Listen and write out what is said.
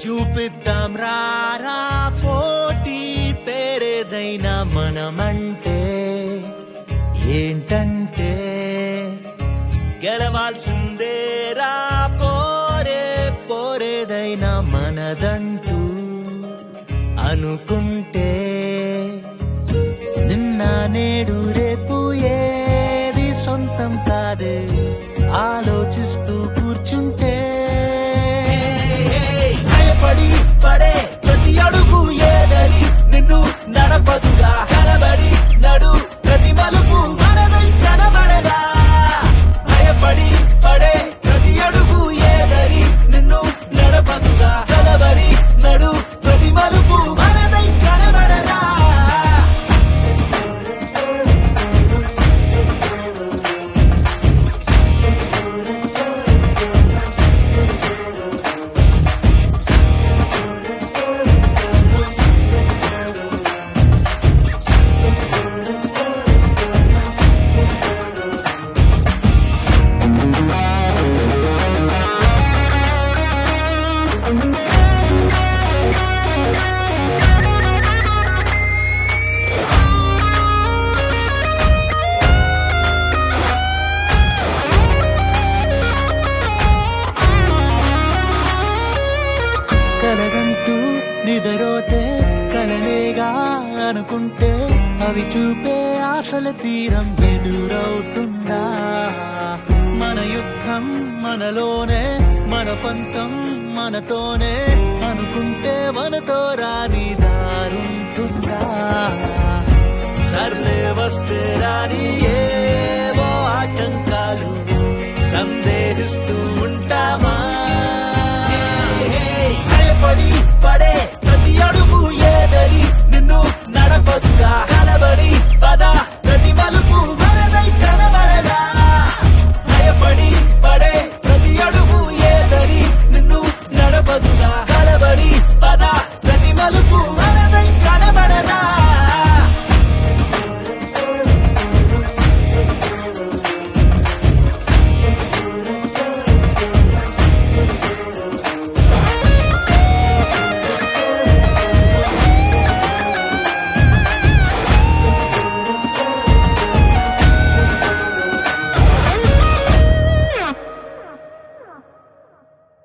చూపిద్దాం రారా పోటీ పేరేదైనా మనమంటే ఏంటంటే గెలవాల్సిందేరా పోరే పోరేదైనా మనదంటూ అనుకుంటే నిన్న నేడు రేపు ఏది సొంతం కాదే ఆలోచిస్తూ కూర్చుంటే భయపడి పడే ప్రతి అడుగు ఏదరి నిన్ను నడపదుగా కలబడి నడు ప్రతి మలుపు మనదై కనబడదా భయపడి పడే ప్రతి అడుగు ఏదరి నిన్ను నడపదుగా కలబడి నడు ప్రతి మలుపు మనదై కనబడదా కలగంటూ నిదరోతే కలలేగా అనుకుంటే అవి చూపే ఆశల తీరం ఎదురవుతుందా మన యుద్ధం మనలోనే మన పంతం మనతోనే అనుకుంటే మనతో రాని దారుందా